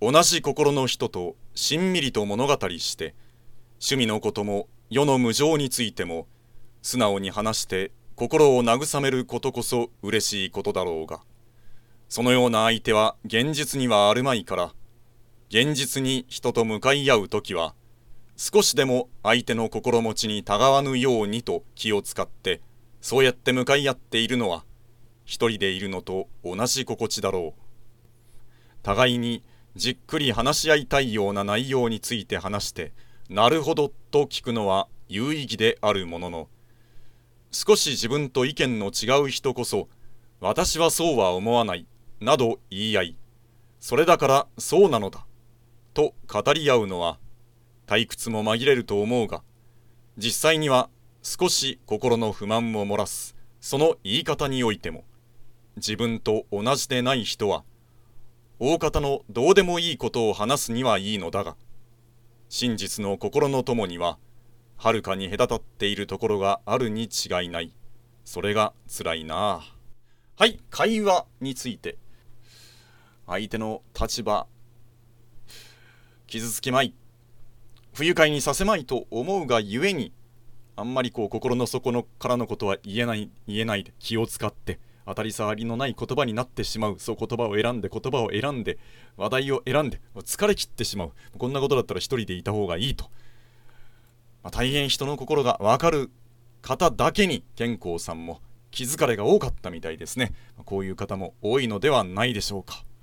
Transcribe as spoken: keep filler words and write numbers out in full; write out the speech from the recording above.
同じ心の人としんみりと物語して、趣味のことも世の無常についても素直に話して心を慰めることこそ嬉しいことだろうが、そのような相手は現実にはあるまいから、現実に人と向かい合うときは、少しでも相手の心持ちにたがわぬようにと気を使って、そうやって向かい合っているのは、一人でいるのと同じ心地だろう。互いにじっくり話し合いたいような内容について話して、なるほどと聞くのは有意義であるものの、少し自分と意見の違う人こそ、私はそうは思わない、など言い合い、それだからそうなのだ、と語り合うのは、退屈も紛れると思うが、実際には少し心の不満を漏らす、その言い方においても、自分と同じでない人は、大方のどうでもいいことを話すにはいいのだが、真実の心の友には、はるかに隔たっているところがあるに違いない。それが辛いなあ。はい、会話について。相手の立場、傷つけまい、不愉快にさせまいと思うがゆえに、あんまりこう心の底のからのことは言えない、言えないで気を使って、当たり障りのない言葉になってしまう。そう言葉を選んで言葉を選んで話題を選んで疲れ切ってしまう。こんなことだったら一人でいた方がいいと、まあ、大変人の心がわかる方だけに健康さんも気疲れが多かったみたいですね。こういう方も多いのではないでしょうか。